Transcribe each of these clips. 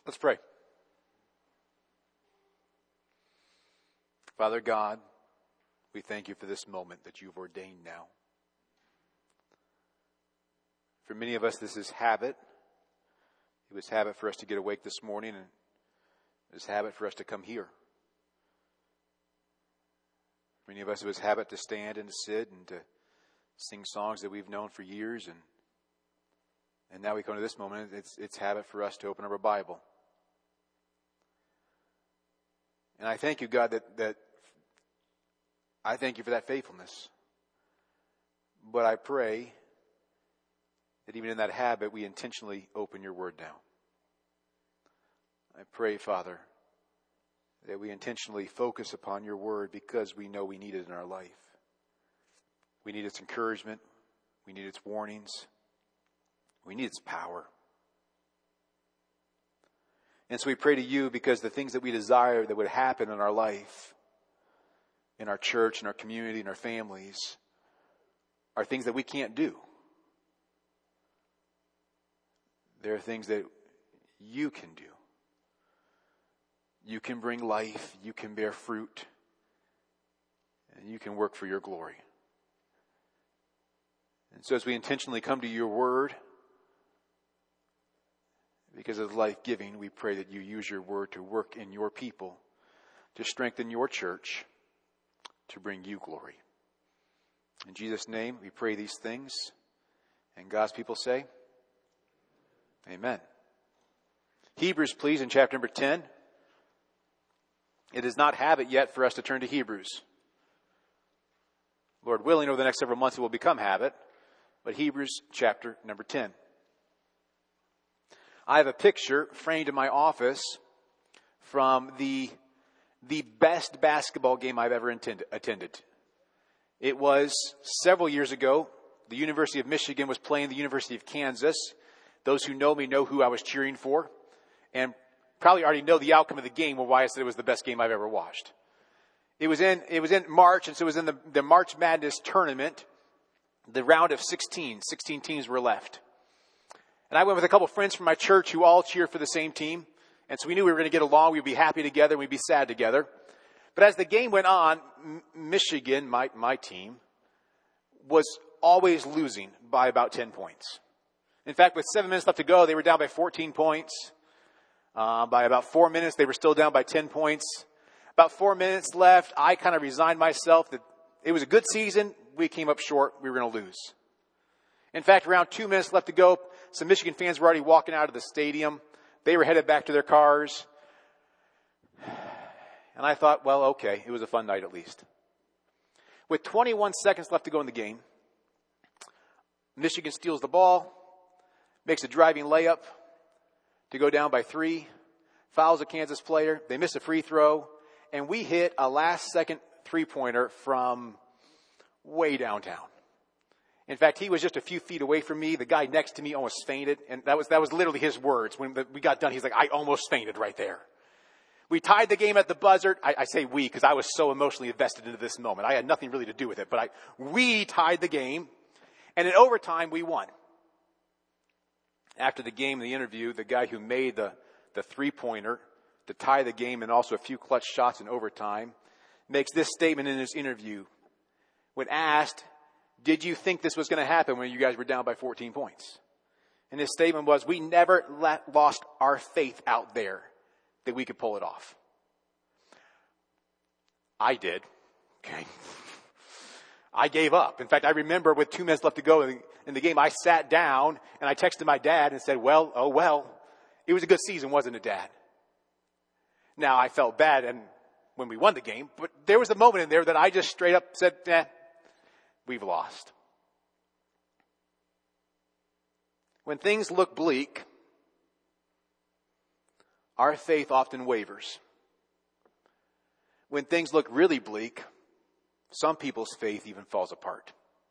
Let's pray. Father God, we thank you for this moment that you've ordained now. For many of us, this is habit. It was habit for us to get awake this morning, and it was habit for us to come here. Many of us, it was habit to stand and to sit and to sing songs that we've known for years, and now we come to this moment. It's habit for us to open up our Bible. And I thank you, God, that I thank you for that faithfulness. But I pray that even in that habit, we intentionally open your word now. I pray, Father, that we intentionally focus upon your word because we know we need it in our life. We need its encouragement. We need its warnings. We need its power. And so we pray to you because the things that we desire that would happen in our life, in our church, in our community, in our families, are things that we can't do. There are things that you can do. You can bring life, you can bear fruit, and you can work for your glory. And so as we intentionally come to your word, because of life-giving, we pray that you use your word to work in your people, to strengthen your church, to bring you glory. In Jesus' name, we pray these things. And God's people say, amen. Hebrews, please, in chapter number 10. It is not habit yet for us to turn to Hebrews. Lord willing, over the next several months it will become habit. But Hebrews chapter number 10. I have a picture framed in my office from the best basketball game I've ever attended. It was several years ago. The University of Michigan was playing the University of Kansas. Those who know me know who I was cheering for, and probably already know the outcome of the game or why I said it was the best game I've ever watched. It was in March, and so it was in the March Madness tournament, the round of 16. 16 teams were left. And I went with a couple friends from my church who all cheer for the same team. And so we knew we were going to get along. We'd be happy together. We'd be sad together. But as the game went on, Michigan, my team, was always losing by about 10 points. In fact, with 7 minutes left to go, they were down by 14 points. By about 4 minutes, they were still down by 10 points. About 4 minutes left, I kind of resigned myself that it was a good season. We came up short. We were going to lose. In fact, around 2 minutes left to go, some Michigan fans were already walking out of the stadium. They were headed back to their cars. And I thought, well, okay, it was a fun night at least. With 21 seconds left to go in the game, Michigan steals the ball, makes a driving layup to go down by 3, fouls a Kansas player, they miss a free throw, and we hit a last-second three-pointer from way downtown. In fact, he was just a few feet away from me. The guy next to me almost fainted, and that was literally his words. When we got done, he's like, I almost fainted right there. We tied the game at the buzzer. I say we because I was so emotionally invested into this moment. I had nothing really to do with it, but we tied the game, and in overtime, we won. After the game, in the interview, the guy who made the three-pointer to tie the game and also a few clutch shots in overtime makes this statement in his interview. When asked, did you think this was going to happen when you guys were down by 14 points? And his statement was, we never lost our faith out there that we could pull it off. I did. Okay. I gave up. In fact, I remember with 2 minutes left to go in the game, I sat down and I texted my dad and said, well, it was a good season, wasn't it, Dad? Now, I felt bad when we won the game, but there was a moment in there that I just straight up said, we've lost. When things look bleak, our faith often wavers. When things look really bleak, some people's faith even falls apart.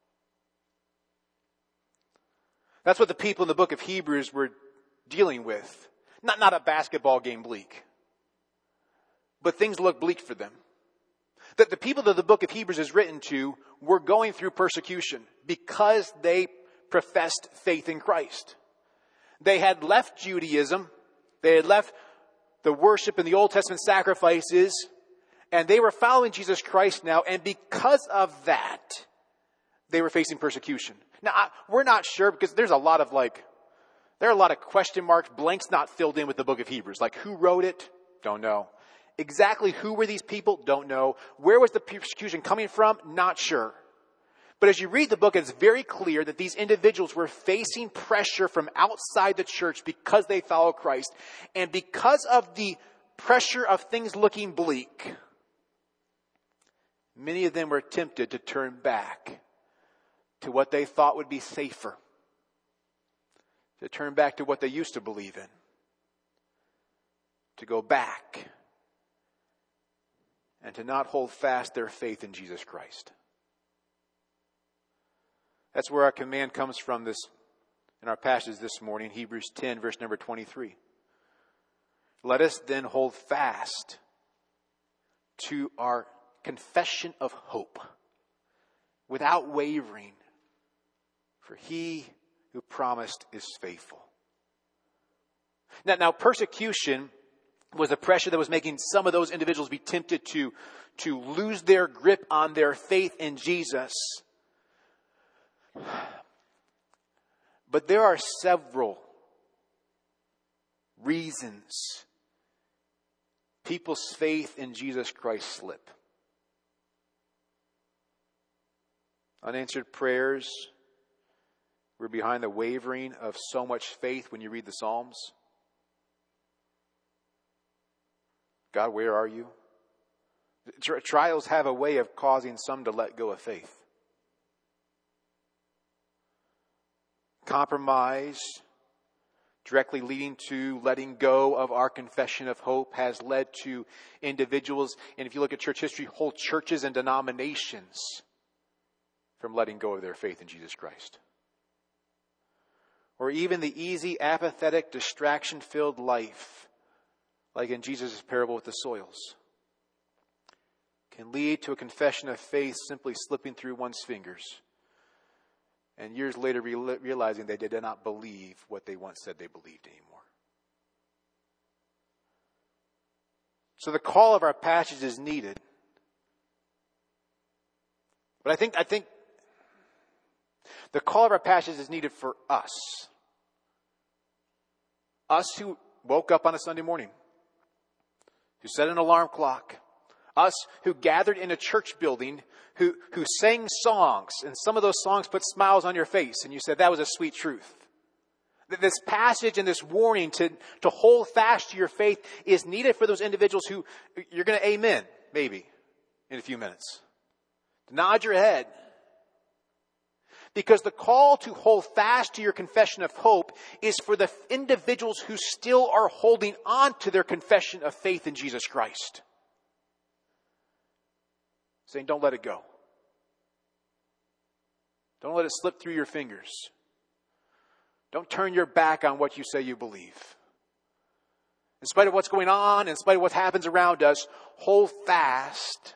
That's what the people in the book of Hebrews were dealing with. Not a basketball game bleak, but things look bleak for them. That the people that the book of Hebrews is written to were going through persecution because they professed faith in Christ. They had left Judaism They had left the worship in the Old Testament sacrifices, and they were following Jesus Christ now, and because of that, they were facing persecution. Now, we're not sure, because there are a lot of question marks, blanks not filled in with the book of Hebrews. Like, who wrote it? Don't know. Exactly who were these people? Don't know. Where was the persecution coming from? Not sure. But as you read the book, it's very clear that these individuals were facing pressure from outside the church because they follow Christ. And because of the pressure of things looking bleak, many of them were tempted to turn back to what they thought would be safer, to turn back to what they used to believe in, to go back and to not hold fast their faith in Jesus Christ. That's where our command comes from in our passage this morning, Hebrews 10, verse number 23. Let us then hold fast to our confession of hope without wavering, for he who promised is faithful. Now persecution was a pressure that was making some of those individuals be tempted to lose their grip on their faith in Jesus. But there are several reasons people's faith in Jesus Christ slip. Unanswered prayers were behind the wavering of so much faith when you read the Psalms. God, where are you? Trials have a way of causing some to let go of faith. Compromise, directly leading to letting go of our confession of hope, has led to individuals, and if you look at church history, whole churches and denominations from letting go of their faith in Jesus Christ. Or even the easy, apathetic, distraction-filled life, like in Jesus' parable with the soils, can lead to a confession of faith simply slipping through one's fingers, and years later realizing they did not believe what they once said they believed anymore. So the call of our passage is needed. But I think the call of our passage is needed for us. Us who woke up on a Sunday morning, who set an alarm clock, us who gathered in a church building, who sang songs, and some of those songs put smiles on your face, and you said that was a sweet truth. This passage and this warning to hold fast to your faith is needed for those individuals who you're going to amen, maybe, in a few minutes. Nod your head. Because the call to hold fast to your confession of hope is for the individuals who still are holding on to their confession of faith in Jesus Christ. Saying, don't let it go. Don't let it slip through your fingers. Don't turn your back on what you say you believe. In spite of what's going on, in spite of what happens around us, hold fast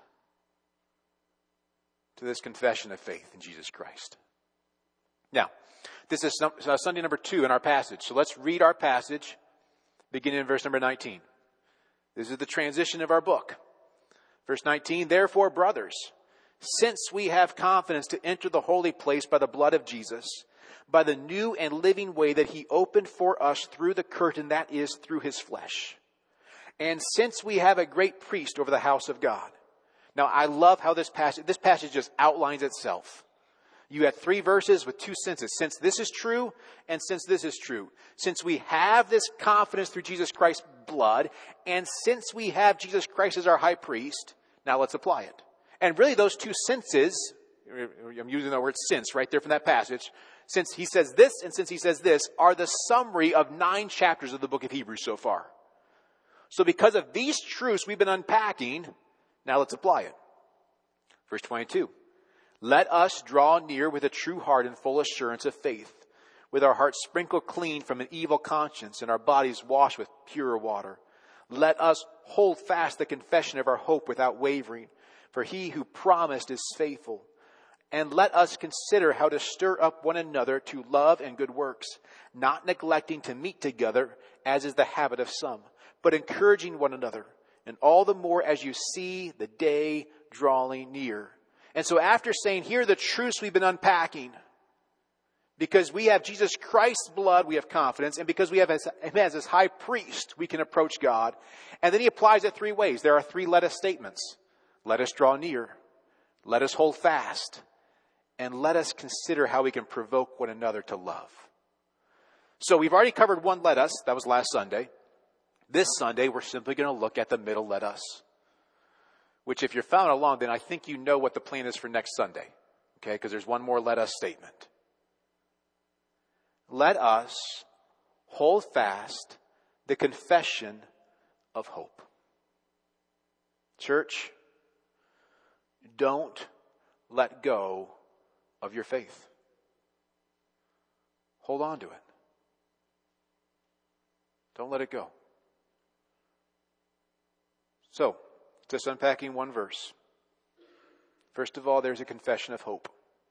to this confession of faith in Jesus Christ. Now, this is Sunday number 2 in our passage. So let's read our passage, beginning in verse number 19. This is the transition of our book. Verse 19, therefore, brothers, since we have confidence to enter the holy place by the blood of Jesus, by the new and living way that he opened for us through the curtain, that is, through his flesh. And since we have a great priest over the house of God. Now, I love how this passage just outlines itself. You had 3 verses with 2 sentences. Since this is true, and since this is true. Since we have this confidence through Jesus Christ's blood, and since we have Jesus Christ as our high priest, now let's apply it. And really those 2 senses, I'm using the word since right there from that passage, since he says this and since he says this, are the summary of 9 chapters of the book of Hebrews so far. So because of these truths we've been unpacking, now let's apply it. Verse 22. Let us draw near with a true heart and full assurance of faith, with our hearts sprinkled clean from an evil conscience and our bodies washed with pure water. Let us hold fast the confession of our hope without wavering, for he who promised is faithful. And let us consider how to stir up one another to love and good works, not neglecting to meet together, as is the habit of some, but encouraging one another, and all the more as you see the day drawing near. And so after saying, here are the truths we've been unpacking, because we have Jesus Christ's blood, we have confidence, and because we have him as his high priest, we can approach God. And then he applies it three ways. There are three let us statements. Let us draw near. Let us hold fast. And let us consider how we can provoke one another to love. So we've already covered one let us. That was last Sunday. This Sunday, we're simply going to look at the middle let us. Which if you're following along, then I think you know what the plan is for next Sunday. Okay, because there's one more let us statement. Let us hold fast the confession of hope. Church, don't let go of your faith. Hold on to it. Don't let it go. So, just unpacking one verse. First of all, there's a confession of hope.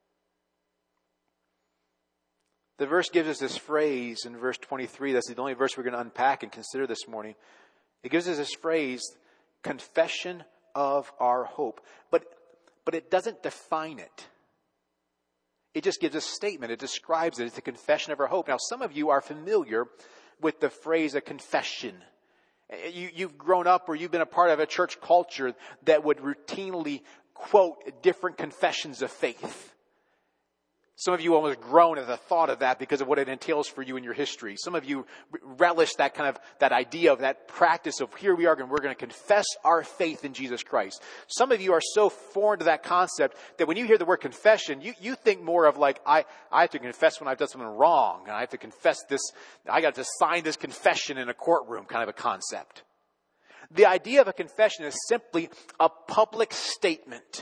The verse gives us this phrase in verse 23. That's the only verse we're going to unpack and consider this morning. It gives us this phrase, confession of our hope. But it doesn't define it. It just gives a statement. It describes it. It's a confession of our hope. Now, some of you are familiar with the phrase a confession. You've grown up or you've been a part of a church culture that would routinely quote different confessions of faith. Some of you almost groan at the thought of that because of what it entails for you in your history. Some of you relish that idea of that practice of here we are and we're going to confess our faith in Jesus Christ. Some of you are so foreign to that concept that when you hear the word confession, you think more of like, I have to confess when I've done something wrong. And I have to confess this, I got to sign this confession in a courtroom kind of a concept. The idea of a confession is simply a public statement.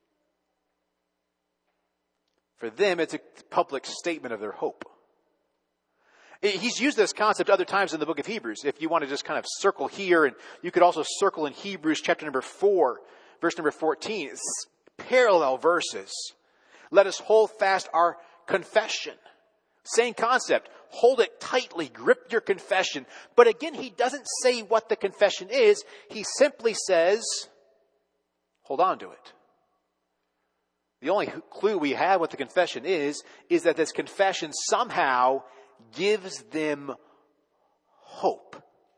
For them, it's a public statement of their hope. He's used this concept other times in the book of Hebrews. If you want to just kind of circle here, and you could also circle in Hebrews chapter number 4, verse number 14. It's parallel verses. Let us hold fast our confession. Same concept. Hold it tightly. Grip your confession. But again, he doesn't say what the confession is. He simply says, hold on to it. The only clue we have what the confession is that this confession somehow gives them hope.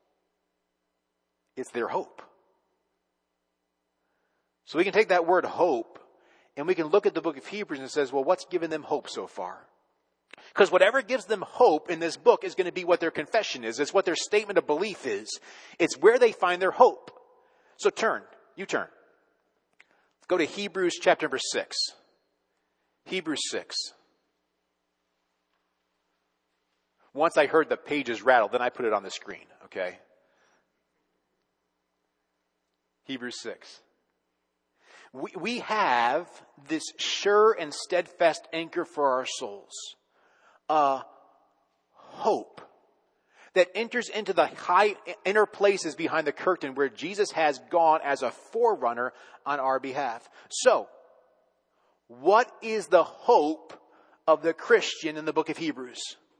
It's their hope. So we can take that word hope and we can look at the book of Hebrews and it says, well, what's given them hope so far? Because whatever gives them hope in this book is going to be what their confession is. It's what their statement of belief is. It's where they find their hope. So you turn. Go to Hebrews chapter number 6. Hebrews 6. Once I heard the pages rattle, then I put it on the screen, okay? Hebrews 6. We have this sure and steadfast anchor for our souls. A hope that enters into the high inner places behind the curtain where Jesus has gone as a forerunner on our behalf. So, what is the hope of the Christian in the book of Hebrews?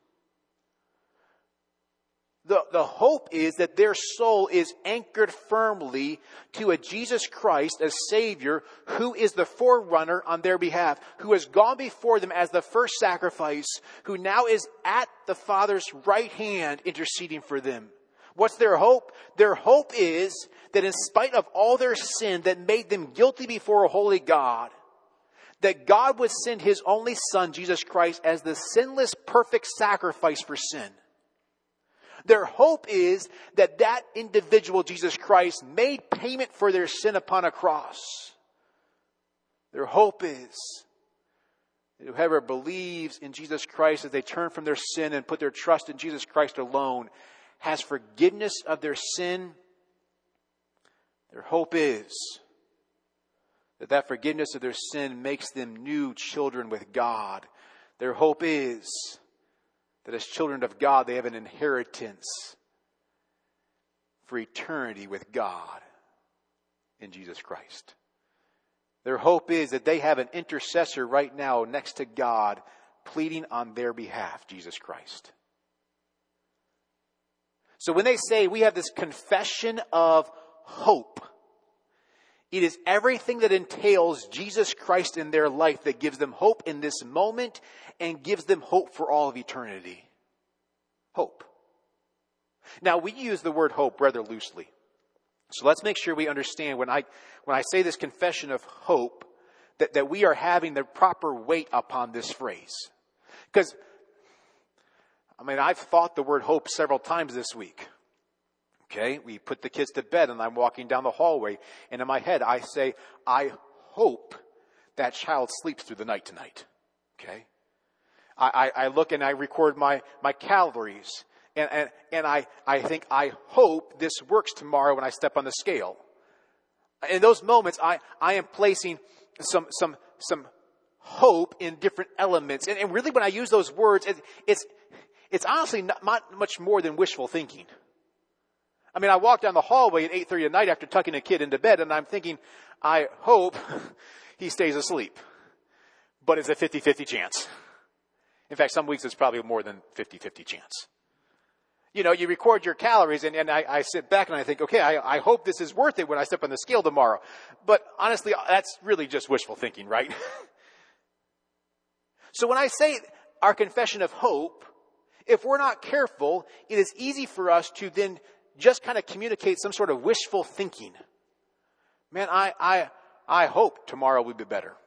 The hope is that their soul is anchored firmly to a Jesus Christ as Savior who is the forerunner on their behalf, who has gone before them as the first sacrifice, who now is at the Father's right hand interceding for them. What's their hope? Their hope is that in spite of all their sin that made them guilty before a holy God, that God would send His only Son, Jesus Christ, as the sinless, perfect sacrifice for sin. Their hope is that that individual, Jesus Christ, made payment for their sin upon a cross. Their hope is that whoever believes in Jesus Christ as they turn from their sin and put their trust in Jesus Christ alone has forgiveness of their sin. Their hope is that forgiveness of their sin makes them new children with God. Their hope is that as children of God, they have an inheritance for eternity with God in Jesus Christ. Their hope is that they have an intercessor right now next to God pleading on their behalf, Jesus Christ. So when they say we have this confession of hope, it is everything that entails Jesus Christ in their life that gives them hope in this moment and gives them hope for all of eternity. Hope. Now, we use the word hope rather loosely. So let's make sure we understand when I say this confession of hope, that we are having the proper weight upon this phrase. Because, I've thought the word hope several times this week. Okay, we put the kids to bed and I'm walking down the hallway, and in my head I say, I hope that child sleeps through the night tonight. Okay? I look and I record my calories, and I think, I hope this works tomorrow when I step on the scale. In those moments, I am placing some hope in different elements. And really when I use those words, it's honestly not much more than wishful thinking. I walk down the hallway at 8:30 at night after tucking a kid into bed, and I'm thinking, I hope he stays asleep. But it's a 50-50 chance. In fact, some weeks it's probably more than 50-50 chance. You record your calories, and I sit back and I think, okay, I hope this is worth it when I step on the scale tomorrow. But honestly, that's really just wishful thinking, right? So when I say our confession of hope, if we're not careful, it is easy for us to then just kind of communicate some sort of wishful thinking. Man, I hope tomorrow will be better.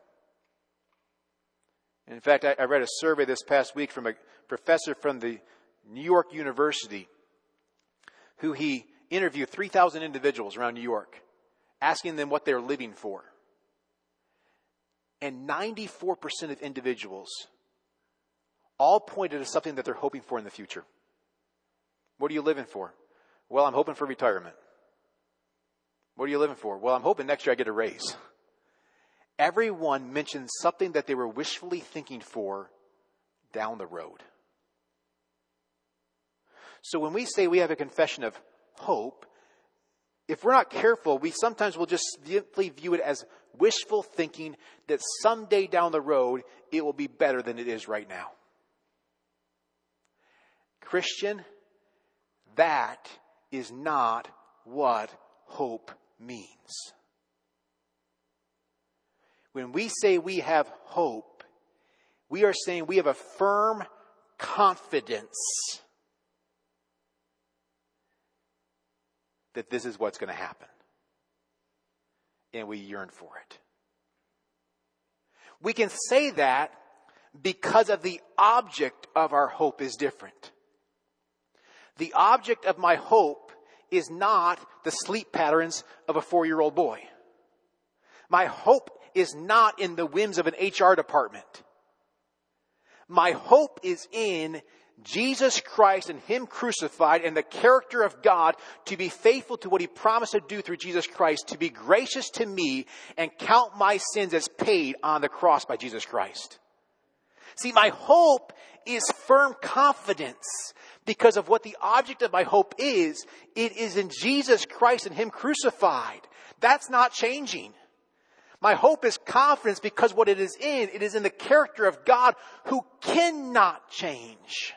In fact, I read a survey this past week from a professor from the New York University who he interviewed 3,000 individuals around New York, asking them what they're living for. And 94% of individuals all pointed to something that they're hoping for in the future. What are you living for? Well, I'm hoping for retirement. What are you living for? Well, I'm hoping next year I get a raise. Everyone mentioned something that they were wishfully thinking for down the road. So when we say we have a confession of hope, if we're not careful, we sometimes will just simply view it as wishful thinking that someday down the road it will be better than it is right now. Christian, that is not what hope means. When we say we have hope, we are saying we have a firm confidence that this is what's going to happen. And we yearn for it. We can say that because of the object of our hope is different. The object of my hope is not the sleep patterns of a 4-year-old boy. My hope is not in the whims of an HR department. My hope is in Jesus Christ and Him crucified and the character of God to be faithful to what He promised to do through Jesus Christ, to be gracious to me and count my sins as paid on the cross by Jesus Christ. See, my hope is firm confidence because of what the object of my hope is. It is in Jesus Christ and Him crucified. That's not changing. My hope is confidence because what it is in the character of God who cannot change.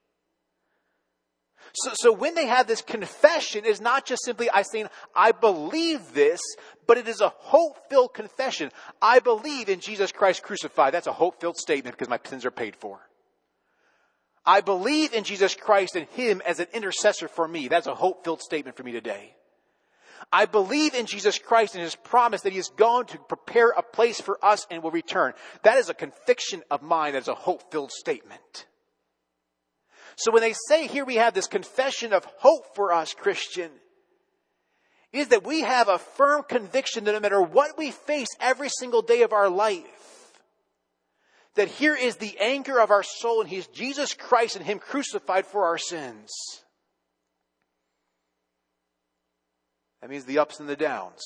So when they have this confession, it's not just simply I saying, I believe this, but it is a hope-filled confession. I believe in Jesus Christ crucified. That's a hope-filled statement because my sins are paid for. I believe in Jesus Christ and Him as an intercessor for me. That's a hope-filled statement for me today. I believe in Jesus Christ and His promise that He is going to prepare a place for us and will return. That is a conviction of mine. That is a hope-filled statement. So when they say here we have this confession of hope for us, Christian, is that we have a firm conviction that no matter what we face every single day of our life, that here is the anchor of our soul and He's Jesus Christ and Him crucified for our sins. That means the ups and the downs.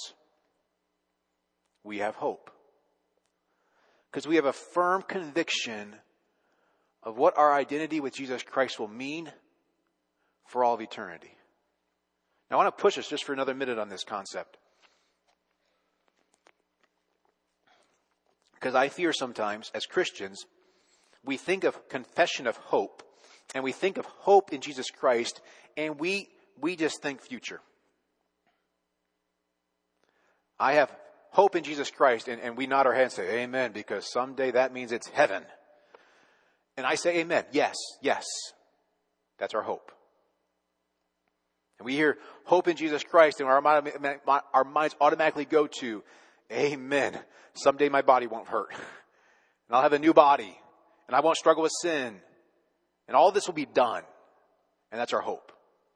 We have hope. Because we have a firm conviction of what our identity with Jesus Christ will mean for all of eternity. Now I want to push us just for another minute on this concept. Because I fear sometimes, as Christians, we think of confession of hope, and we think of hope in Jesus Christ, and we just think future. I have hope in Jesus Christ, and we nod our head and say, amen, because someday that means it's heaven. And I say, amen, yes, yes. That's our hope. And we hear hope in Jesus Christ, and our minds automatically go to, amen, someday my body won't hurt. And I'll have a new body, and I won't struggle with sin. And all this will be done. And that's our hope.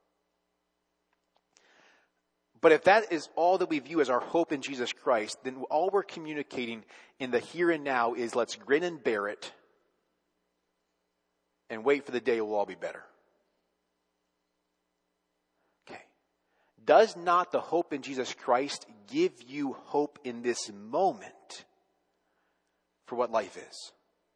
But if that is all that we view as our hope in Jesus Christ, then all we're communicating in the here and now is let's grin and bear it and wait for the day it will all be better. Okay. Does not the hope in Jesus Christ give you hope in this moment for what life is?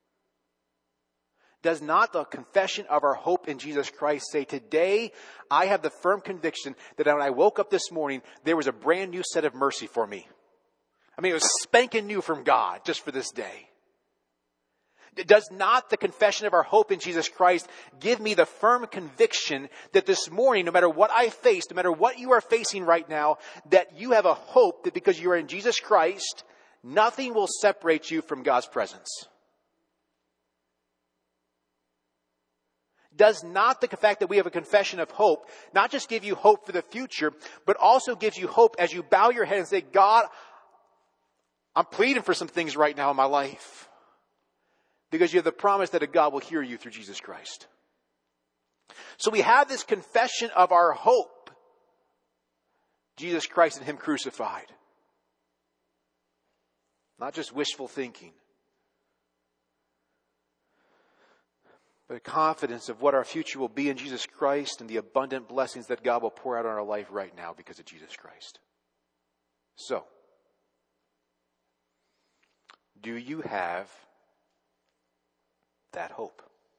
Does not the confession of our hope in Jesus Christ say, today I have the firm conviction that when I woke up this morning, there was a brand new set of mercy for me. I mean, it was spanking new from God just for this day. Does not the confession of our hope in Jesus Christ give me the firm conviction that this morning, no matter what I face, no matter what you are facing right now, that you have a hope that because you are in Jesus Christ, nothing will separate you from God's presence? Does not the fact that we have a confession of hope not just give you hope for the future, but also gives you hope as you bow your head and say, God, I'm pleading for some things right now in my life. Because you have the promise that a God will hear you through Jesus Christ. So we have this confession of our hope. Jesus Christ and Him crucified. Not just wishful thinking. But a confidence of what our future will be in Jesus Christ and the abundant blessings that God will pour out on our life right now because of Jesus Christ. So, do you have that hope?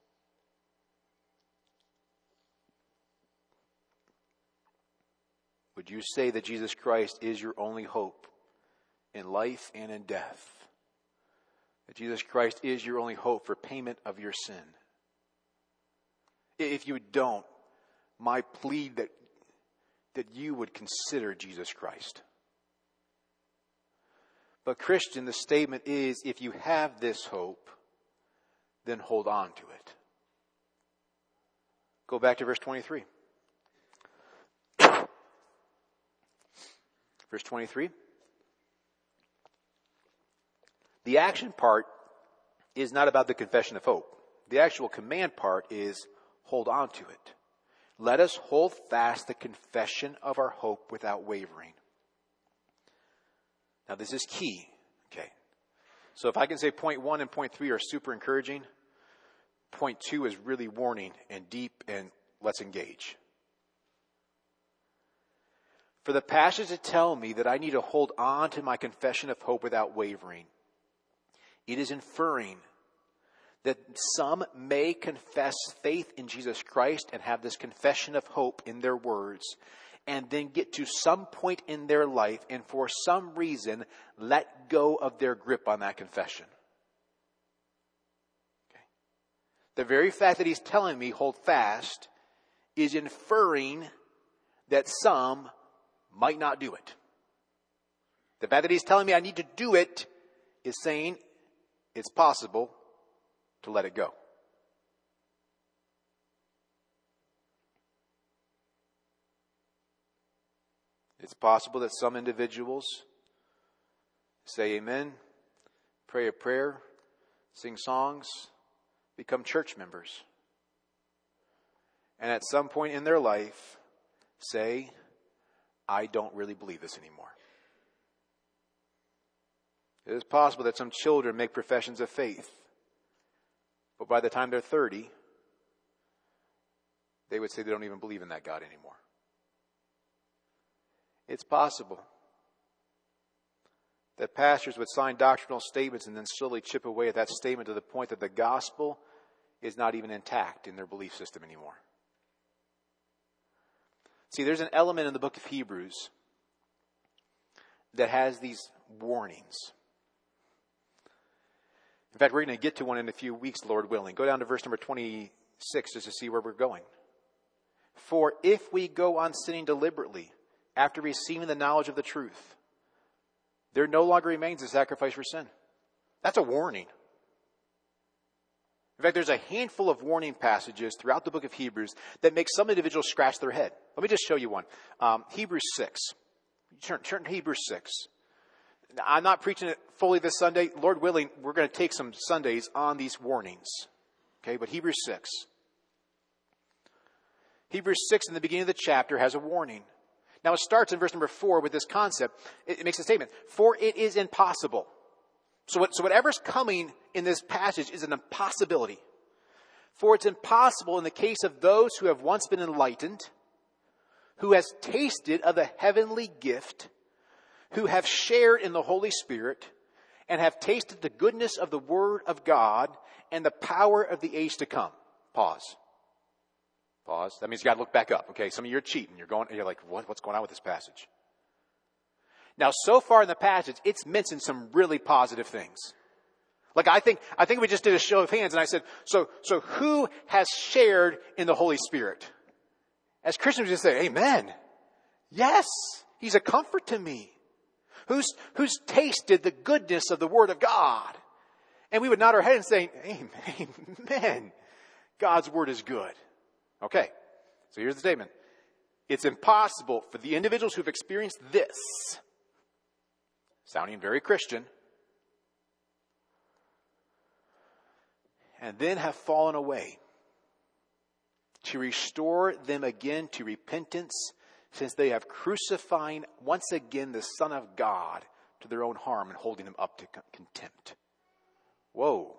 Would you say that Jesus Christ is your only hope in life and in death? That Jesus Christ is your only hope for payment of your sin? If you don't, my plea that you would consider Jesus Christ. But Christian, the statement is, if you have this hope, then hold on to it. Go back to verse 23. Verse 23. The action part is not about the confession of hope. The actual command part is hold on to it. Let us hold fast the confession of our hope without wavering. Now this is key. Okay. So if I can say point 1 and point 3 are super encouraging, point 2 is really warning and deep and let's engage. For the passage to tell me that I need to hold on to my confession of hope without wavering, it is inferring that some may confess faith in Jesus Christ and have this confession of hope in their words, and then get to some point in their life and for some reason let go of their grip on that confession. Okay. The very fact that he's telling me hold fast is inferring that some might not do it. The fact that he's telling me I need to do it is saying it's possible to let it go. It's possible that some individuals say amen, pray a prayer, sing songs, become church members. And at some point in their life say, I don't really believe this anymore. It is possible that some children make professions of faith. But by the time they're 30, they would say they don't even believe in that God anymore. It's possible that pastors would sign doctrinal statements and then slowly chip away at that statement to the point that the gospel is not even intact in their belief system anymore. See, there's an element in the book of Hebrews that has these warnings. In fact, we're going to get to one in a few weeks, Lord willing. Go down to verse number 26 just to see where we're going. For if we go on sinning deliberately after receiving the knowledge of the truth, there no longer remains a sacrifice for sin. That's a warning. In fact, there's a handful of warning passages throughout the book of Hebrews that make some individuals scratch their head. Let me just show you one. Hebrews 6. Turn to Hebrews 6. Now, I'm not preaching it fully this Sunday. Lord willing, we're going to take some Sundays on these warnings. Okay, but Hebrews 6. Hebrews 6 in the beginning of the chapter has a warning. Now it starts in verse number 4 with this concept. It makes a statement. For it is impossible. So whatever's coming in this passage is an impossibility. For it's impossible in the case of those who have once been enlightened, who has tasted of the heavenly gift, who have shared in the Holy Spirit, and have tasted the goodness of the Word of God and the power of the age to come. Pause. That means you got to look back up. Okay, some of you are cheating. You're like, what's going on with this passage? Now, so far in the passage, it's mentioned some really positive things. Like I think we just did a show of hands, and I said, so who has shared in the Holy Spirit? As Christians, we just say, Amen. Yes, He's a comfort to me. Who's tasted the goodness of the Word of God? And we would nod our head and say, Amen. God's Word is good. Okay, so here's the statement. It's impossible for the individuals who've experienced this, sounding very Christian, and then have fallen away, to restore them again to repentance, since they have crucified once again the Son of God to their own harm and holding him up to contempt. Whoa.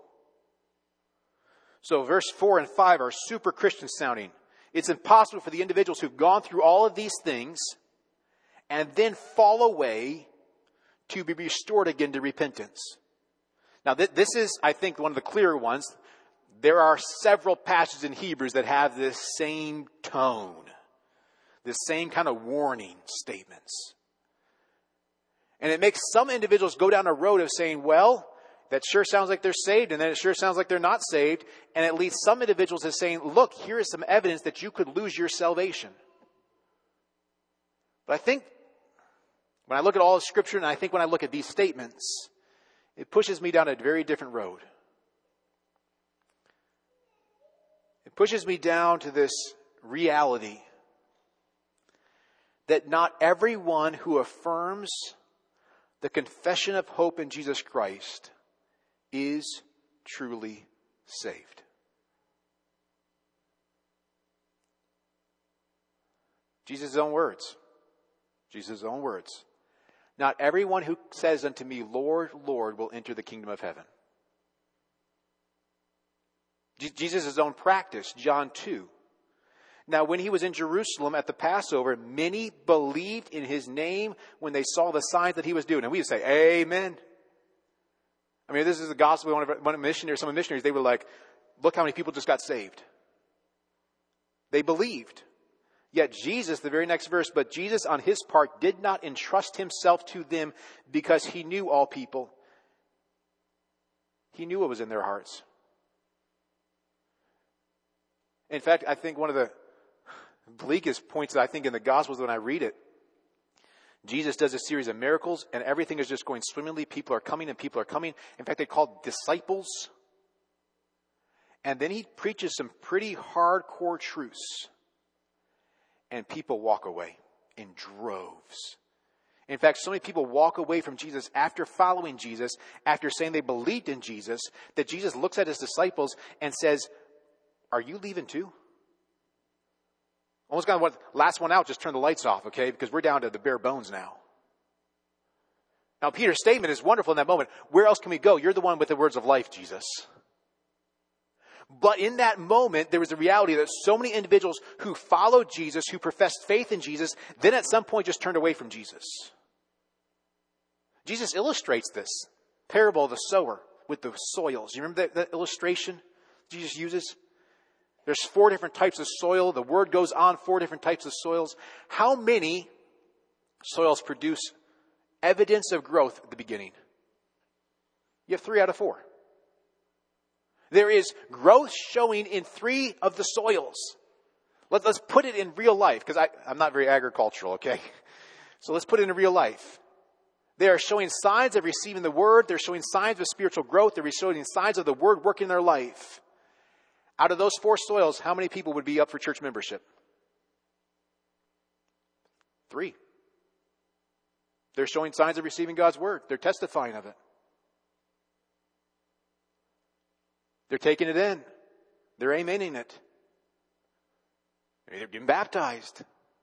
So verse 4 and 5 are super Christian sounding. It's impossible for the individuals who've gone through all of these things and then fall away to be restored again to repentance. Now this is, I think, one of the clearer ones. There are several passages in Hebrews that have this same tone, this same kind of warning statements. And it makes some individuals go down a road of saying, well, that sure sounds like they're saved, and then it sure sounds like they're not saved. And it leads some individuals to saying, look, here is some evidence that you could lose your salvation. But I think when I look at all of Scripture, and I think when I look at these statements, it pushes me down a very different road. It pushes me down to this reality that not everyone who affirms the confession of hope in Jesus Christ is truly saved. Jesus' own words. Jesus' own words. Not everyone who says unto me, Lord, Lord, will enter the kingdom of heaven. Jesus' own practice, John 2. Now, when he was in Jerusalem at the Passover, many believed in his name when they saw the signs that he was doing. And we would say, Amen. I mean, this is the gospel. One of the missionaries, they were like, look how many people just got saved. They believed. Yet Jesus, the very next verse, but Jesus on his part did not entrust himself to them because he knew all people. He knew what was in their hearts. In fact, I think one of the bleakest points that I think in the Gospels when I read it, Jesus does a series of miracles and everything is just going swimmingly. People are coming and people are coming. In fact, they're called disciples. And then he preaches some pretty hardcore truths. And people walk away in droves. In fact, so many people walk away from Jesus after following Jesus, after saying they believed in Jesus, that Jesus looks at his disciples and says, are you leaving too? Almost kind of last one out, just turn the lights off, okay? Because we're down to the bare bones now. Now, Peter's statement is wonderful in that moment. Where else can we go? You're the one with the words of life, Jesus. But in that moment, there was a reality that so many individuals who followed Jesus, who professed faith in Jesus, then at some point just turned away from Jesus. Jesus illustrates this parable of the sower with the soils. You remember that illustration Jesus uses? There's 4 different types of soil. The word goes on 4 different types of soils. How many soils produce evidence of growth at the beginning? You have 3 out of 4. There is growth showing in 3 of the soils. Let's put it in real life, because I'm not very agricultural, okay? So let's put it in real life. They are showing signs of receiving the word. They're showing signs of spiritual growth. They're showing signs of the word working in their life. Out of those 4 soils, how many people would be up for church membership? 3. They're showing signs of receiving God's word. They're testifying of it. They're taking it in. They're amening it. They're getting baptized.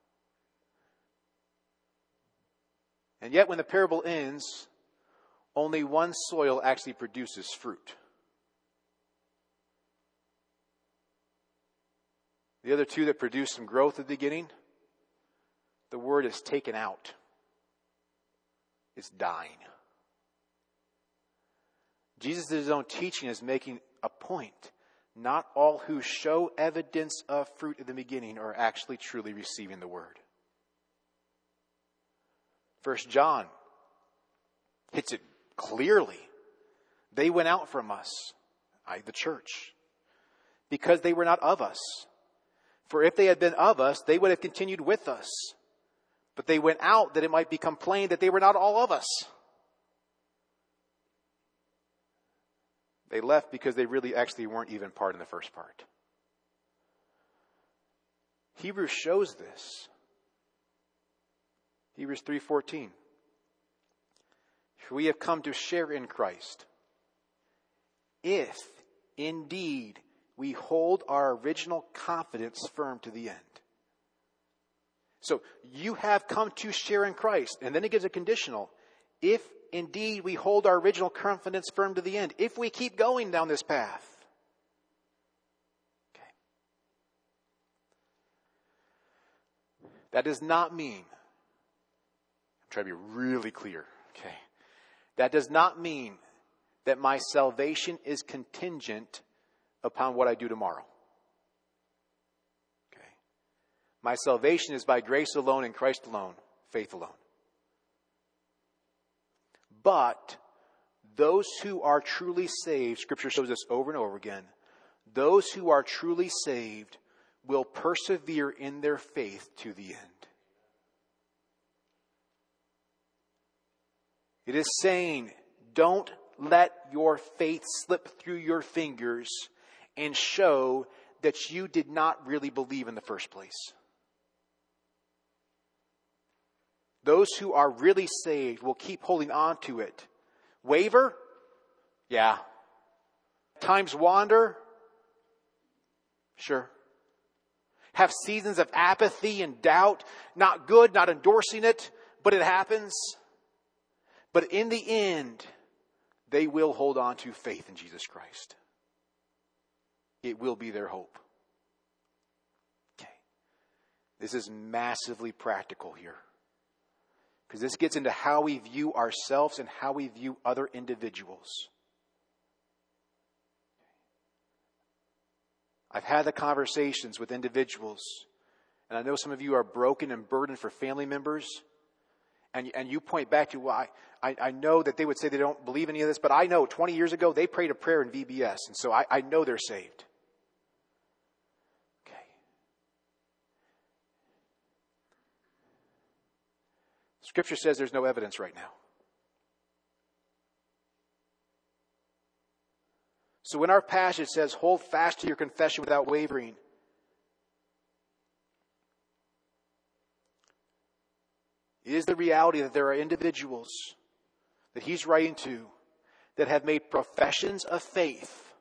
And yet when the parable ends, only one soil actually produces fruit. The other 2 that produce some growth at the beginning, the word is taken out. It's dying. Jesus in his own teaching is making a point. Not all who show evidence of fruit at the beginning are actually truly receiving the word. 1 John hits it clearly. They went out from us, the church, because they were not of us. For if they had been of us, they would have continued with us. But they went out that it might become plain that they were not all of us. They left because they really actually weren't even part in the first part. Hebrews shows this. Hebrews 3:14. For we have come to share in Christ, if indeed we hold our original confidence firm to the end. So you have come to share in Christ. And then it gives a conditional. If indeed we hold our original confidence firm to the end. If we keep going down this path. Okay. That does not mean, I'm trying to be really clear. Okay. That does not mean that my salvation is contingent upon what I do tomorrow. Okay. My salvation is by grace alone, in Christ alone, faith alone. But those who are truly saved, Scripture shows us over and over again, those who are truly saved will persevere in their faith to the end. It is saying, don't let your faith slip through your fingers and show that you did not really believe in the first place. Those who are really saved will keep holding on to it. Waver? Yeah. Times wander? Sure. Have seasons of apathy and doubt. Not good, not endorsing it, but it happens. But in the end, they will hold on to faith in Jesus Christ. It will be their hope. Okay. This is massively practical here. Because this gets into how we view ourselves and how we view other individuals. I've had the conversations with individuals, and I know some of you are broken and burdened for family members, and you point back to, well, I know that they would say they don't believe any of this, but I know 20 years ago they prayed a prayer in VBS, and so I know they're saved. Okay. Scripture says there's no evidence right now. So when our passage says, hold fast to your confession without wavering, it is the reality that there are individuals that he's writing to that have made professions of faith.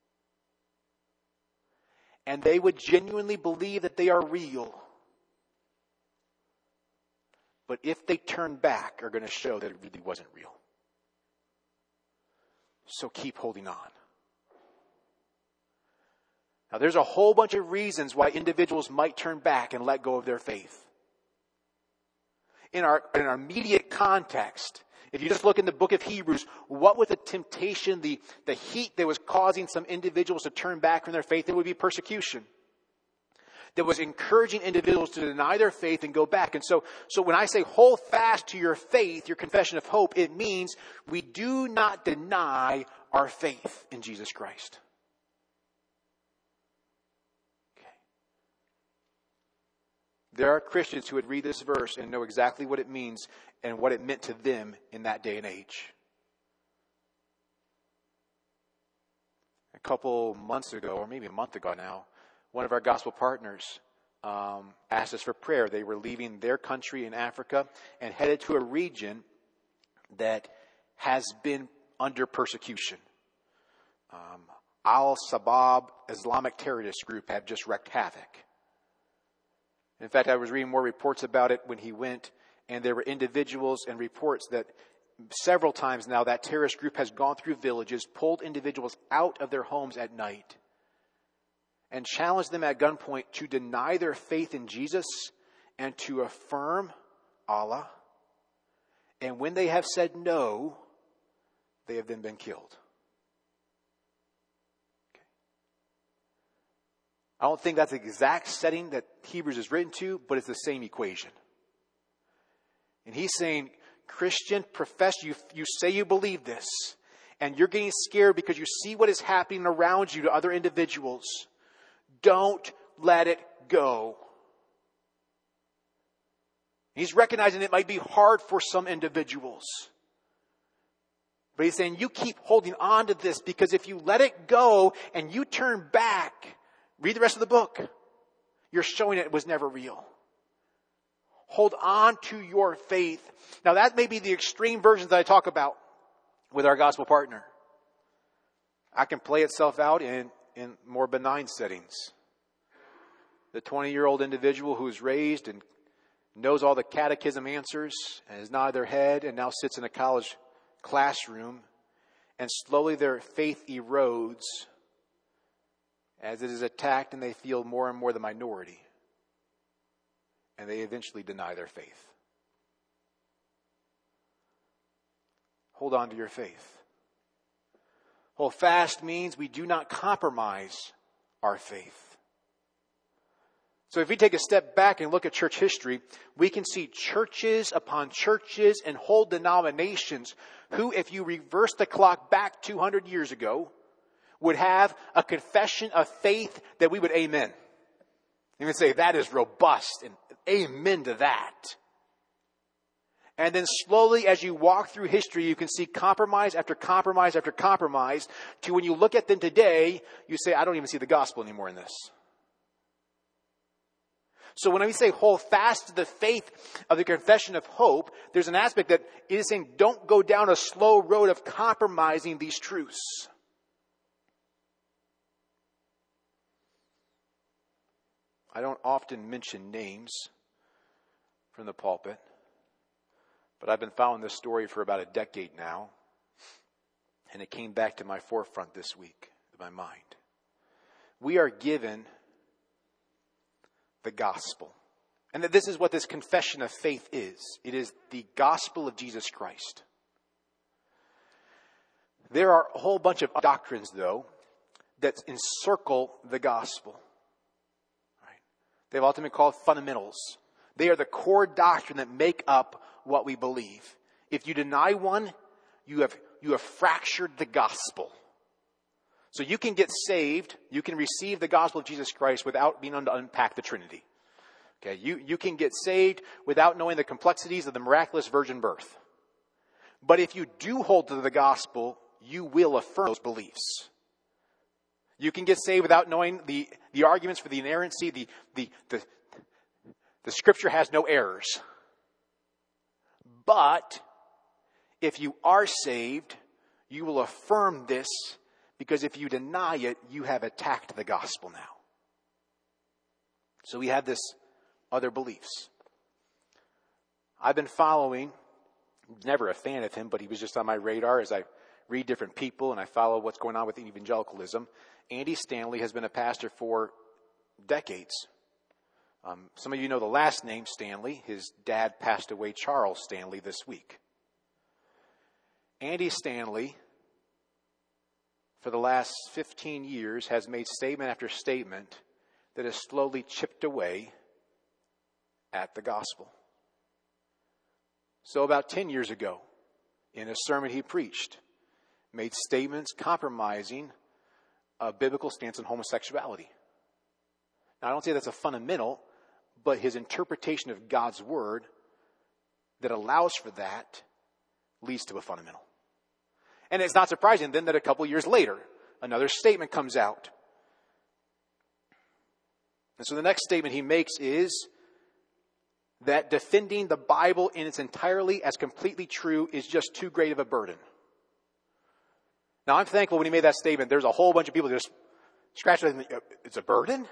And they would genuinely believe that they are real. But if they turn back, are going to show that it really wasn't real. So keep holding on. Now there's a whole bunch of reasons why individuals might turn back and let go of their faith. In our immediate context, if you just look in the book of Hebrews, what was the temptation, the heat that was causing some individuals to turn back from their faith? It would be persecution. That was encouraging individuals to deny their faith and go back. And so when I say hold fast to your faith, your confession of hope, it means we do not deny our faith in Jesus Christ. There are Christians who would read this verse and know exactly what it means and what it meant to them in that day and age. A couple months ago, or maybe a month ago now, one of our gospel partners asked us for prayer. They were leaving their country in Africa and headed to a region that has been under persecution. Al-Shabaab Islamic terrorist group have just wreaked havoc. In fact, I was reading more reports about it when he went, and there were individuals and reports that several times now that terrorist group has gone through villages, pulled individuals out of their homes at night, and challenged them at gunpoint to deny their faith in Jesus and to affirm Allah. And when they have said no, they have then been killed. Okay. I don't think that's the exact setting that Hebrews is written to, but it's the same equation. And he's saying, Christian, profess, you say you believe this, and you're getting scared because you see what is happening around you to other individuals. Don't let it go. He's recognizing it might be hard for some individuals. But he's saying, you keep holding on to this, because if you let it go and you turn back, read the rest of the book, you're showing it was never real. Hold on to your faith. Now that may be the extreme versions that I talk about with our gospel partner. I can play itself out in more benign settings. The 20-year-old individual who's raised and knows all the catechism answers and has nodded their head and now sits in a college classroom, and slowly their faith erodes as it is attacked and they feel more and more the minority. And they eventually deny their faith. Hold on to your faith. Hold fast means we do not compromise our faith. So if we take a step back and look at church history, we can see churches upon churches and whole denominations who, if you reverse the clock back 200 years ago, would have a confession of faith that we would amen. You would say, that is robust, and amen to that. And then slowly, as you walk through history, you can see compromise after compromise after compromise, to when you look at them today, you say, I don't even see the gospel anymore in this. So when we say hold fast to the faith of the confession of hope, there's an aspect that it is saying don't go down a slow road of compromising these truths. I don't often mention names from the pulpit, but I've been following this story for about a decade now, and it came back to my forefront this week, in my mind. We are given the gospel. And that this is what this confession of faith is. It is the gospel of Jesus Christ. There are a whole bunch of doctrines, though, that encircle the gospel. Right? They've often been called fundamentals. They are the core doctrine that make up what we believe. If you deny one, you have fractured the gospel. So you can get saved, you can receive the gospel of Jesus Christ without being able to unpack the Trinity. Okay, you can get saved without knowing the complexities of the miraculous virgin birth. But if you do hold to the gospel, you will affirm those beliefs. You can get saved without knowing the arguments for the inerrancy. The scripture has no errors. But if you are saved, you will affirm this, because if you deny it, you have attacked the gospel now. So we have this other beliefs. I've been following, never a fan of him, but he was just on my radar as I read different people and I follow what's going on with evangelicalism. Andy Stanley has been a pastor for decades. Some of you know the last name Stanley. His dad passed away, Charles Stanley, this week. Andy Stanley, for the last 15 years, has made statement after statement that has slowly chipped away at the gospel. So about 10 years ago, in a sermon he preached, made statements compromising a biblical stance on homosexuality. Now, I don't say that's a fundamental, but his interpretation of God's word that allows for that leads to a fundamental. And it's not surprising then that a couple years later, another statement comes out. And so the next statement he makes is that defending the Bible in its entirety as completely true is just too great of a burden. Now, I'm thankful when he made that statement, there's a whole bunch of people just scratching their head. It's a burden?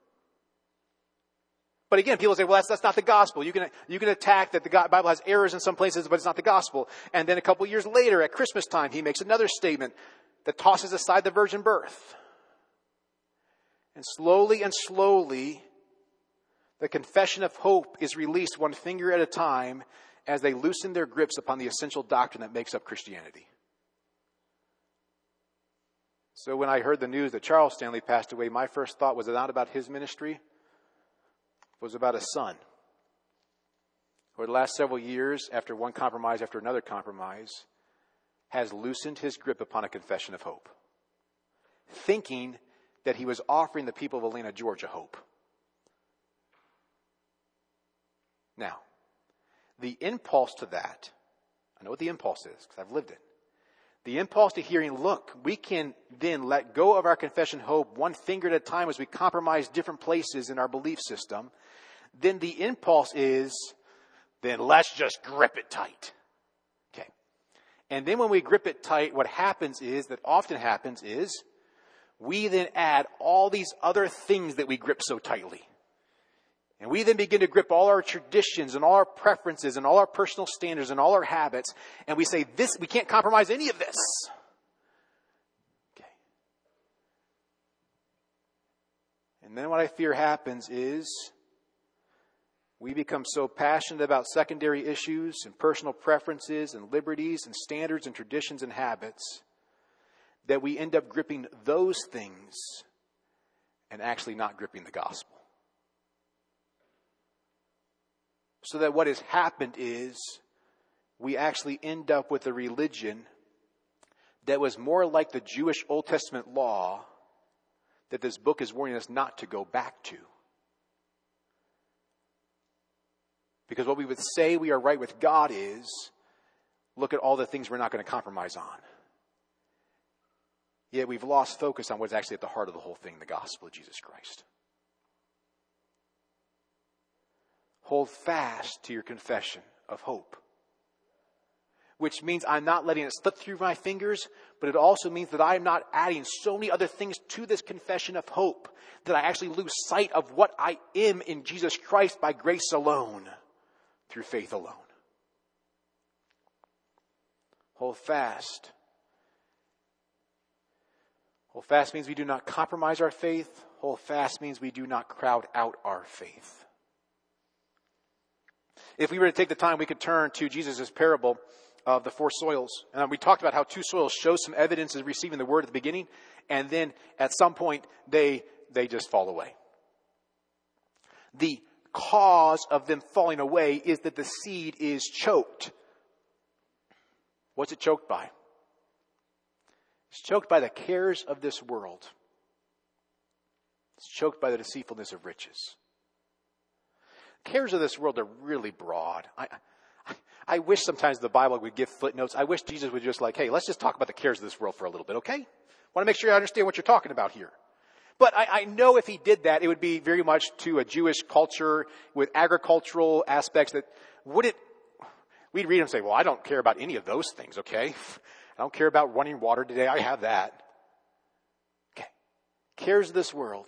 But again, people say, well, that's not the gospel. You can attack that the Bible has errors in some places, but it's not the gospel. And then a couple years later, at Christmas time, he makes another statement that tosses aside the virgin birth. And slowly, the confession of hope is released one finger at a time as they loosen their grips upon the essential doctrine that makes up Christianity. So when I heard the news that Charles Stanley passed away, my first thought was not about his ministry. It was about a son. Over the last several years, after one compromise after another compromise, has loosened his grip upon a confession of hope, thinking that he was offering the people of Atlanta, Georgia, hope. Now, the impulse to that, I know what the impulse is because I've lived it. The impulse to hearing, look, we can then let go of our confession hope one finger at a time as we compromise different places in our belief system. Then the impulse is, then let's just grip it tight. Okay. And then when we grip it tight, what happens is, that often happens is, we then add all these other things that we grip so tightly. And we then begin to grip all our traditions and all our preferences and all our personal standards and all our habits. And we say, we can't compromise any of this. Okay. And then what I fear happens is we become so passionate about secondary issues and personal preferences and liberties and standards and traditions and habits that we end up gripping those things and actually not gripping the gospel. So that what has happened is we actually end up with a religion that was more like the Jewish Old Testament law that this book is warning us not to go back to. Because what we would say we are right with God is, look at all the things we're not going to compromise on. Yet we've lost focus on what's actually at the heart of the whole thing, the gospel of Jesus Christ. Hold fast to your confession of hope. Which means I'm not letting it slip through my fingers, but it also means that I am not adding so many other things to this confession of hope that I actually lose sight of what I am in Jesus Christ by grace alone, through faith alone. Hold fast. Hold fast means we do not compromise our faith. Hold fast means we do not crowd out our faith. If we were to take the time, we could turn to Jesus' parable of the 4 soils. And we talked about how 2 soils show some evidence of receiving the word at the beginning, and then at some point they just fall away. The cause of them falling away is that the seed is choked. What's it choked by? It's choked by the cares of this world. It's choked by the deceitfulness of riches. Cares of this world are really broad. I wish sometimes the Bible would give footnotes. I wish Jesus would just hey, let's just talk about the cares of this world for a little bit, okay? Want to make sure you understand what you're talking about here. But I know if he did that, it would be very much to a Jewish culture with agricultural aspects that we'd read him and say, well, I don't care about any of those things, okay? I don't care about running water today. I have that. Okay. Cares of this world.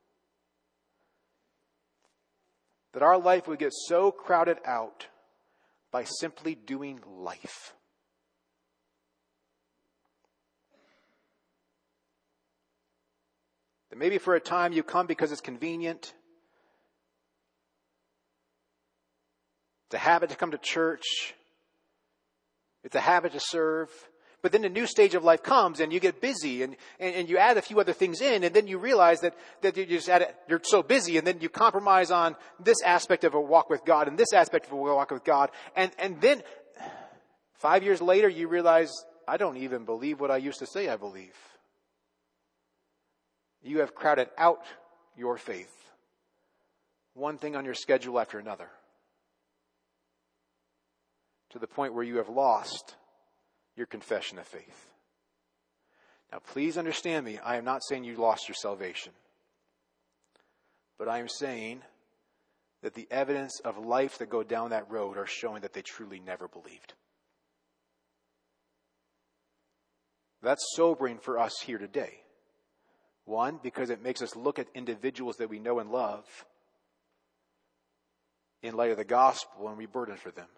That our life would get so crowded out by simply doing life. That maybe for a time you come because it's convenient. It's a habit to come to church. It's a habit to serve. But then a new stage of life comes and you get busy and you add a few other things in, and then you realize that you're so busy, and then you compromise on this aspect of a walk with God and this aspect of a walk with God. And then 5 years later you realize, I don't even believe what I used to say I believe. You have crowded out your faith one thing on your schedule after another, to the point where you have lost your confession of faith. Now, please understand me. I am not saying you lost your salvation. But I am saying that the evidence of life that go down that road are showing that they truly never believed. That's sobering for us here today. One, because it makes us look at individuals that we know and love in light of the gospel and we burden for them.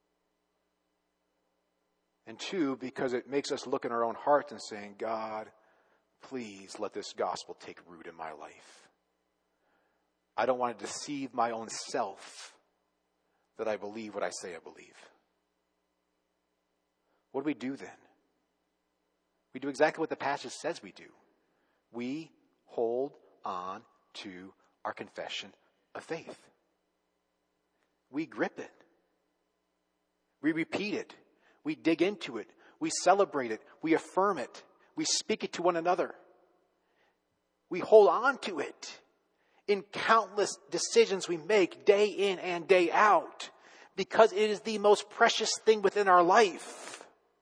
And two, because it makes us look in our own hearts and saying, God, please let this gospel take root in my life. I don't want to deceive my own self that I believe what I say I believe. What do we do then? We do exactly what the passage says we do. We hold on to our confession of faith. We grip it. We repeat it. We dig into it. We celebrate it. We affirm it. We speak it to one another. We hold on to it in countless decisions we make day in and day out, because it is the most precious thing within our life.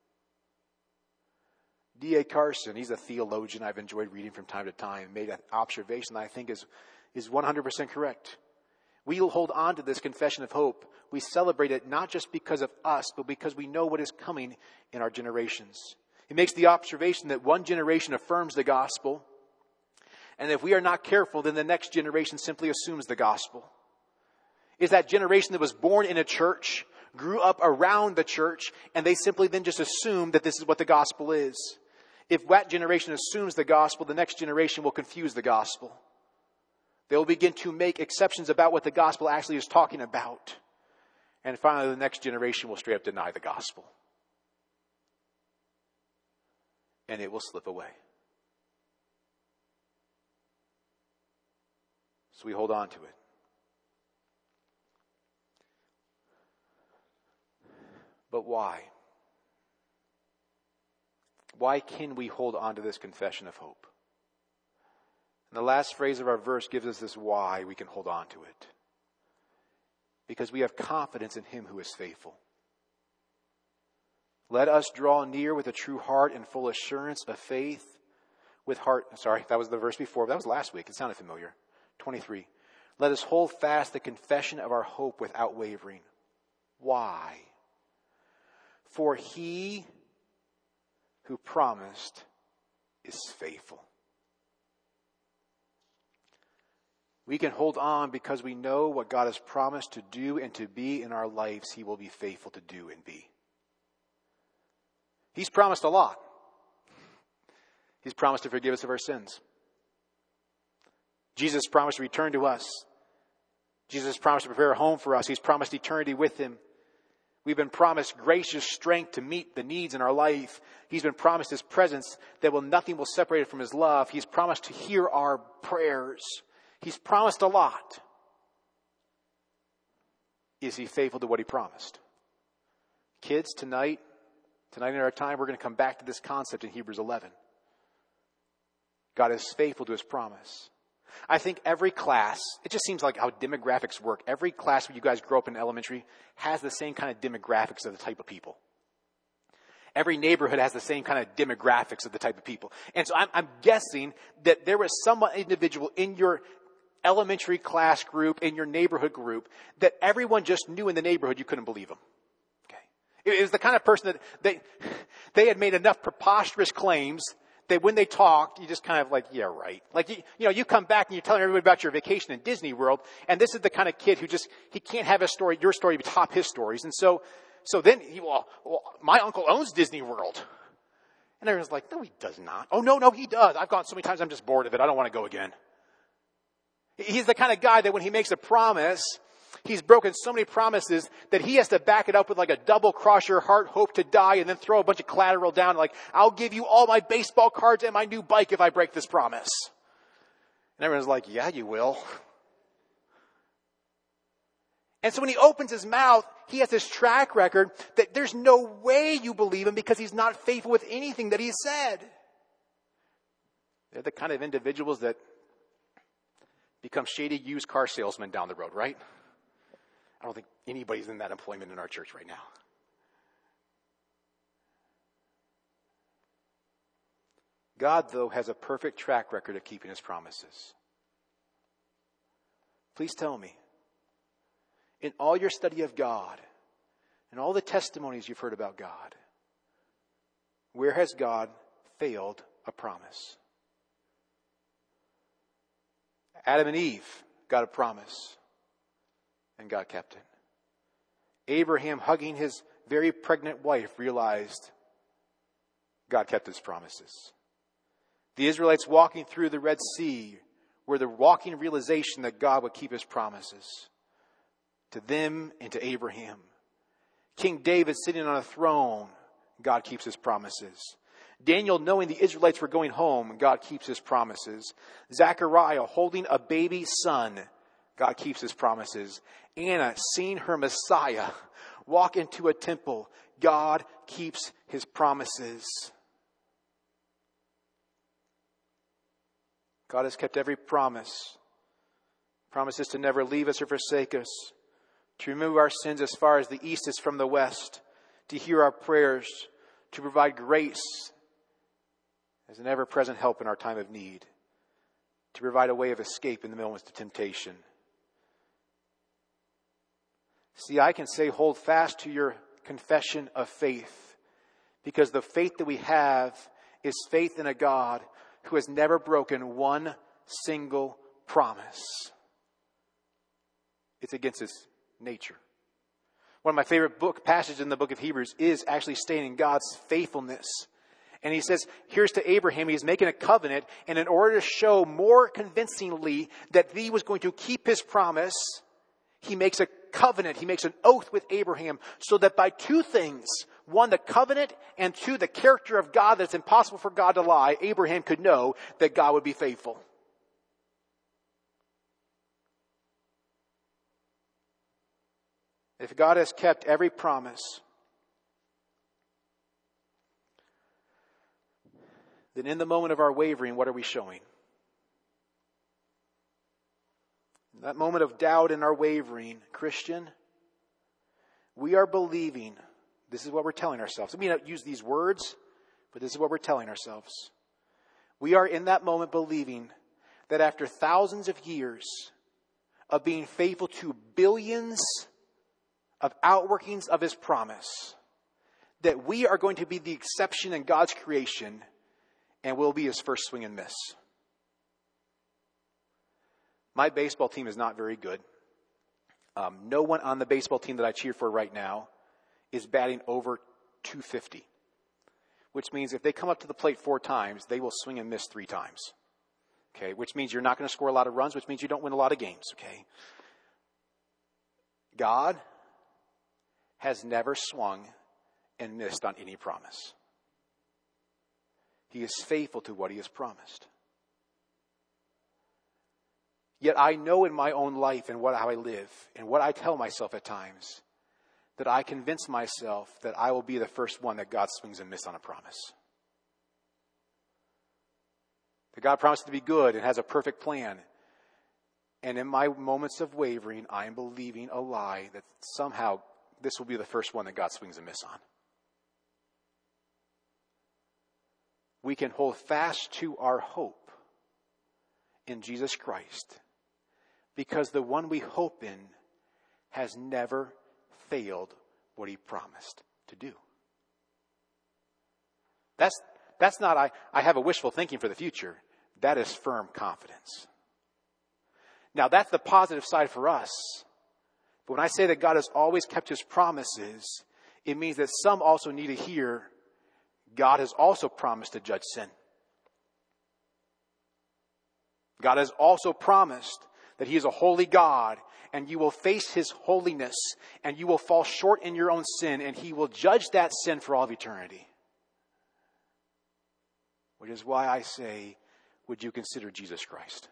D.A. Carson, he's a theologian I've enjoyed reading from time to time, made an observation that I think is 100% correct. We hold on to this confession of hope. We celebrate it not just because of us, but because we know what is coming in our generations. He makes the observation that one generation affirms the gospel, and if we are not careful, then the next generation simply assumes the gospel. It's that generation that was born in a church, grew up around the church, and they simply then just assume that this is what the gospel is. If that generation assumes the gospel, the next generation will confuse the gospel. They'll begin to make exceptions about what the gospel actually is talking about. And finally, the next generation will straight up deny the gospel. And it will slip away. So we hold on to it. But why? Why can we hold on to this confession of hope? And the last phrase of our verse gives us this why we can hold on to it. Because we have confidence in Him who is faithful. Let us draw near with a true heart and full assurance of faith. That was the verse before. That was last week. It sounded familiar. 23. Let us hold fast the confession of our hope without wavering. Why? For He who promised is faithful. We can hold on because we know what God has promised to do and to be in our lives, He will be faithful to do and be. He's promised a lot. He's promised to forgive us of our sins. Jesus promised to return to us. Jesus promised to prepare a home for us. He's promised eternity with Him. We've been promised gracious strength to meet the needs in our life. He's been promised His presence that nothing will separate us from His love. He's promised to hear our prayers. He's promised a lot. Is He faithful to what He promised? Kids, tonight in our time, we're going to come back to this concept in Hebrews 11. God is faithful to His promise. I think every class, it just seems like how demographics work. Every class when you guys grow up in elementary has the same kind of demographics of the type of people. Every neighborhood has the same kind of demographics of the type of people. And so I'm guessing that there was some individual in your elementary class group, in your neighborhood group, that everyone just knew in the neighborhood you couldn't believe them. Okay. It was the kind of person that they had made enough preposterous claims that when they talked, you just kind of like, yeah, right. Like, you come back and you're telling everybody about your vacation in Disney World, and this is the kind of kid who he can't have your story top his stories. And so then my uncle owns Disney World. And everyone's like, no, he does not. Oh, no, he does. I've gone so many times, I'm just bored of it. I don't want to go again. He's the kind of guy that when he makes a promise, he's broken so many promises that he has to back it up with like a double cross your heart, hope to die, and then throw a bunch of collateral down like, I'll give you all my baseball cards and my new bike if I break this promise. And everyone's like, yeah, you will. And so when he opens his mouth, he has this track record that there's no way you believe him because he's not faithful with anything that he said. They're the kind of individuals that become shady used car salesmen down the road, right? I don't think anybody's in that employment in our church right now. God, though, has a perfect track record of keeping his promises. Please tell me, in all your study of God, and all the testimonies you've heard about God, where has God failed a promise? Adam and Eve got a promise, and God kept it. Abraham, hugging his very pregnant wife, realized God kept his promises. The Israelites walking through the Red Sea were the walking realization that God would keep his promises to them and to Abraham. King David sitting on a throne, God keeps his promises. Daniel knowing the Israelites were going home, God keeps his promises. Zechariah holding a baby son, God keeps his promises. Anna seeing her Messiah walk into a temple, God keeps his promises. God has kept every promise. Promises to never leave us or forsake us, to remove our sins as far as the east is from the west, to hear our prayers, to provide grace as an ever-present help in our time of need, to provide a way of escape in the moments of temptation. See, I can say, hold fast to your confession of faith, because the faith that we have is faith in a God who has never broken one single promise. It's against his nature. One of my favorite passages in the book of Hebrews is actually stating God's faithfulness. And he says, here's to Abraham, he's making a covenant, and in order to show more convincingly that he was going to keep his promise, he makes a covenant, he makes an oath with Abraham, so that by two things, one, the covenant, and two, the character of God, that it's impossible for God to lie, Abraham could know that God would be faithful. If God has kept every promise, then in the moment of our wavering, what are we showing? In that moment of doubt and our wavering, Christian, we are believing. This is what we're telling ourselves. We may not use these words, but this is what we're telling ourselves. We are in that moment believing that after thousands of years of being faithful to billions of outworkings of his promise, that we are going to be the exception in God's creation and will be his first swing and miss. My baseball team is not very good. No one on the baseball team that I cheer for right now is batting over 250, which means if they come up to the plate 4 times, they will swing and miss 3 times. Okay, which means you're not going to score a lot of runs, which means you don't win a lot of games. Okay, God has never swung and missed on any promise. He is faithful to what he has promised. Yet I know in my own life and how I live and what I tell myself at times that I convince myself that I will be the first one that God swings and misses on a promise. That God promised to be good and has a perfect plan. And in my moments of wavering, I am believing a lie that somehow this will be the first one that God swings and misses on. We can hold fast to our hope in Jesus Christ because the one we hope in has never failed what he promised to do. That's not I have a wishful thinking for the future. That is firm confidence. Now that's the positive side for us. But when I say that God has always kept his promises, it means that some also need to hear God has also promised to judge sin. God has also promised that he is a holy God, and you will face his holiness, and you will fall short in your own sin, and he will judge that sin for all of eternity. Which is why I say, would you consider Jesus Christ?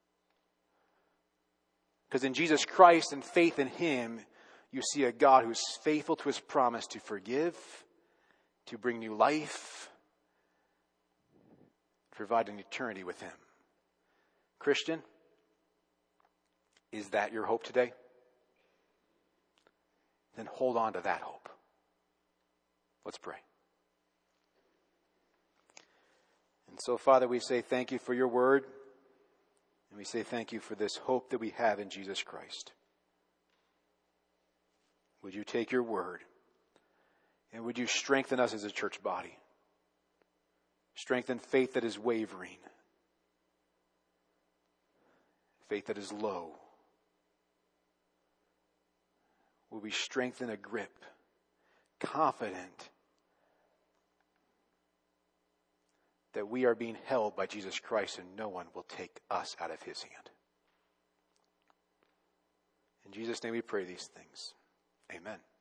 Because in Jesus Christ and faith in him, you see a God who is faithful to his promise to forgive, to bring new life, to provide an eternity with him. Christian, Is that your hope today? Then hold on to that hope. Let's pray. And so, Father, we say thank you for your word. And we say thank you for this hope that we have in Jesus Christ. Would you take your word and would you strengthen us as a church body? Strengthen faith that is wavering. Faith that is low. Will we strengthen a grip, confident that we are being held by Jesus Christ and no one will take us out of his hand. In Jesus' name we pray these things. Amen.